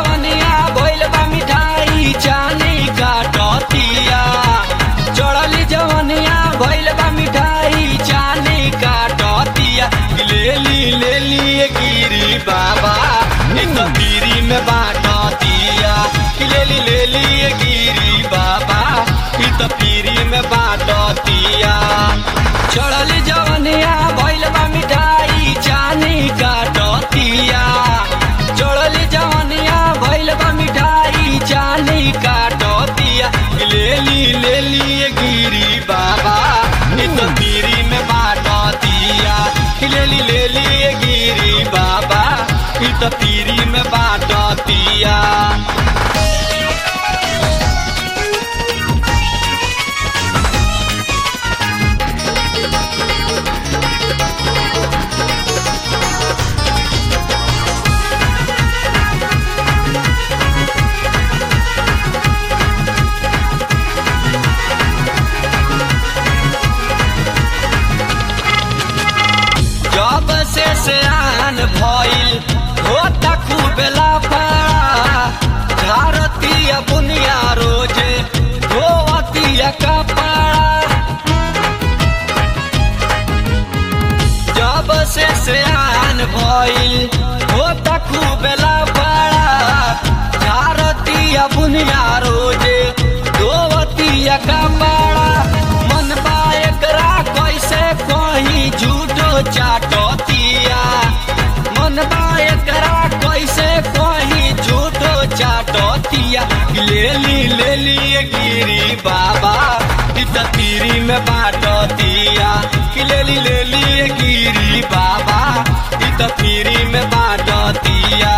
जवनिया भइल बा मिठाई चानी काटतिया चढ़ली जवनिया भइल बा मिठाई चानी काटतिया लेली गिरी बाबा इत पीरी में बाटतिया लेली गिरी बाबा इत पीरी में बाटतिया चढ़ली जवनिया भइल बा मिठाई चानी काटतिया चढ़ली जवनिया भइल बा मिठाई चानी काटतिया लेली गिरी बाबा इत पीरी में बाटतिया लेली गिरी बाबा इत पीरी में बाटतिया जब से सयान भइल होता खूबे लाफड़ा झारतिया बुनिया रोजे धोवतिया कपड़ा जब से सयान भइल होता खूबे लाफड़ा झारतिया बुनिया रोजे धोवतिया कपड़ा मन बा एकरा कैसे कहीं झूठो चाटतिया मन बा एकरा कैसे कहीं झूठो चाटतिया लेली गिरी बाबा इत तीरी में बाटतिया लेली गिरी बाबा इत तीरी में बाटतिया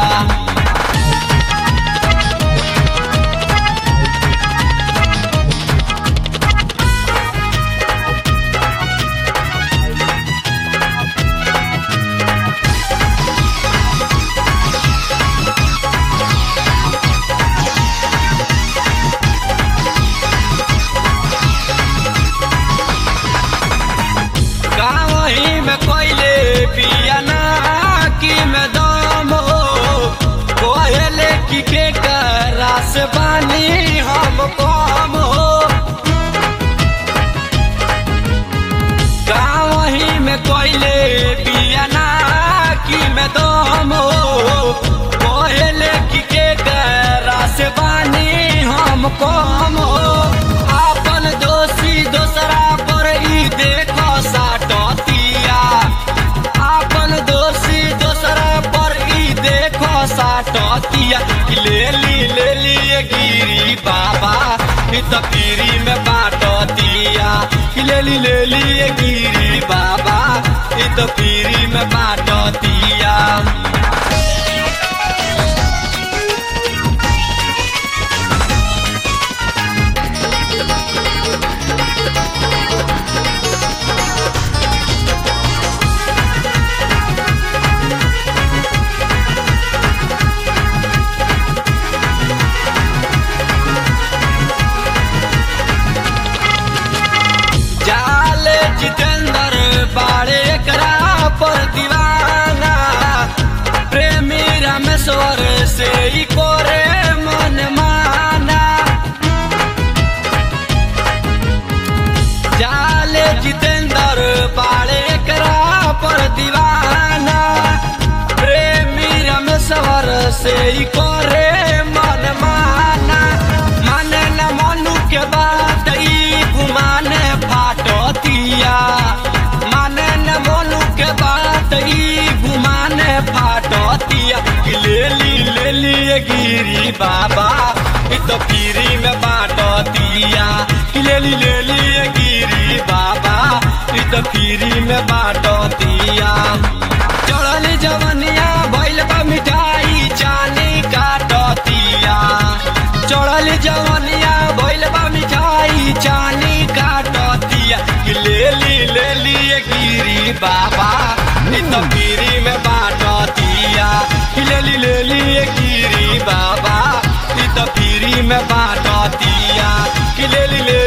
गाँवही में कोयले पियाना की में दम हो कोयले की के रास बानी हम कम हो गाँवही में कोयले पियाना की में दम हो कोयले की के रास बानी हम कम हो अपन दोषी दोसरा पर ई देखो साटतिया अपन दोषी दोसरा पर ई देखो साटतिया लेली गिरी बाबा इत पीरी में बाटतिया लेली गिरी बाबा इत पीरी में बाटतिया जाले जितेंद्र बाड़े एकरा पर दीवाना प्रेमी रामेश्वर से ही कोरे मन माना जाले जितेंद्र बाड़े एकरा पर दीवाना प्रेमी रामेश्वर से ही कोरे मन माना माने न मनु के बात ई घुमाने फाटतिया माने न मोनू के बात ई घुमाने फाटतिया लेली गिरी बाबा इत पीरी में बाटतिया लेली गिरी बाबा इत पीरी में बाटतिया चढ़ली जवनिया भइल बा मिठाई चानी काटतिया चढ़ली जवनिया भइल बा मिठाई चानी काटतिया लेली गिरी बाबा इत पीरी में बाटतिया लेली गिरी बाबा इत पीरी में बाटतिया लेली